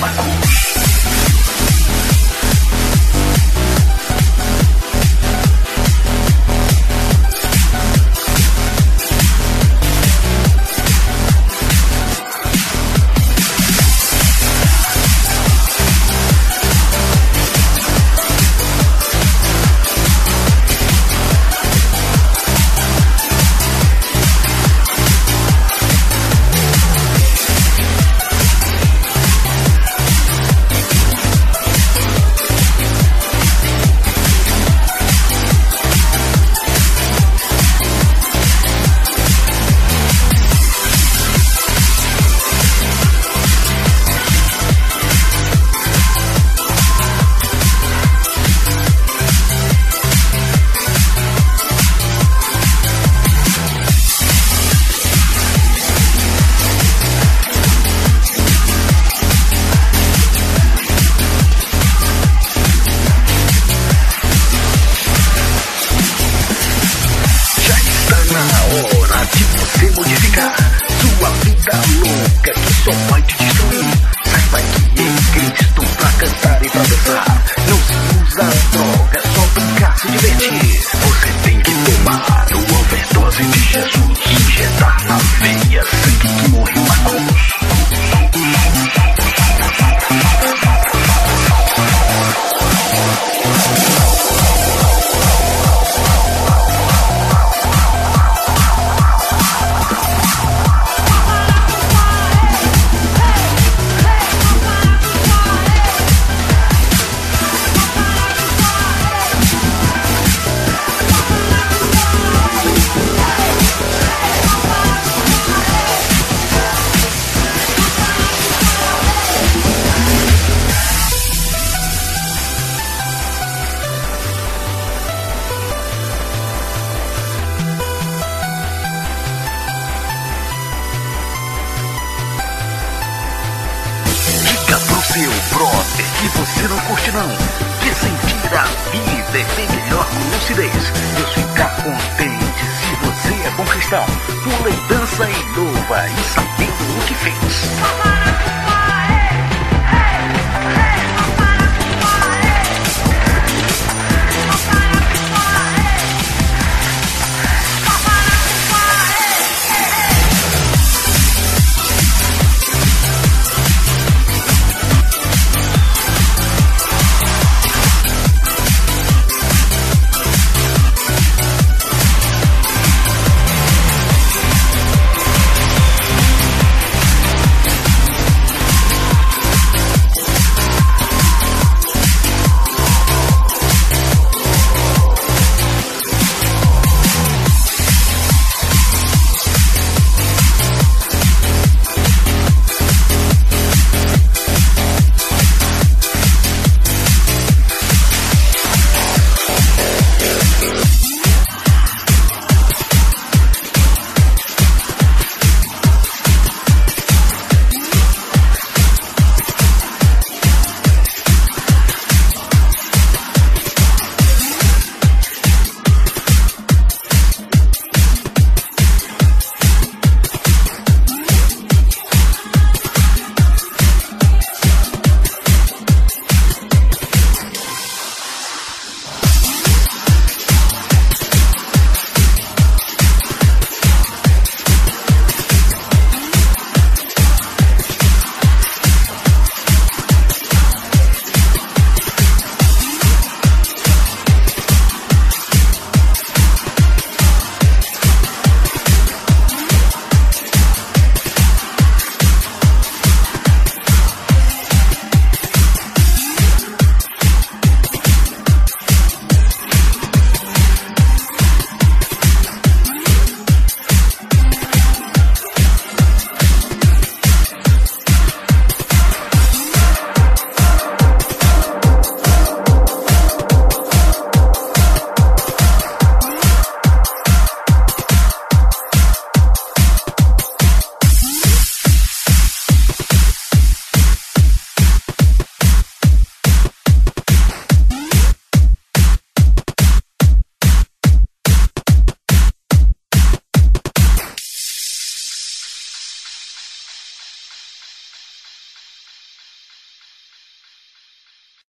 Marcos. Hora de você modificar sua vida louca que só vai te destruir. Saiba que em Cristo pra cantar e pra dançar não se usa droga, só brincar, se divertir. Você tem que tomar o overdose de Jesus, injetar na veia sangue que morreu na cruz. Seu brother que você não curte não, que sentir a vida é bem melhor com lucidez. Deus fica contente se você é bom cristão, pula e dança e louva e sabendo o que fez.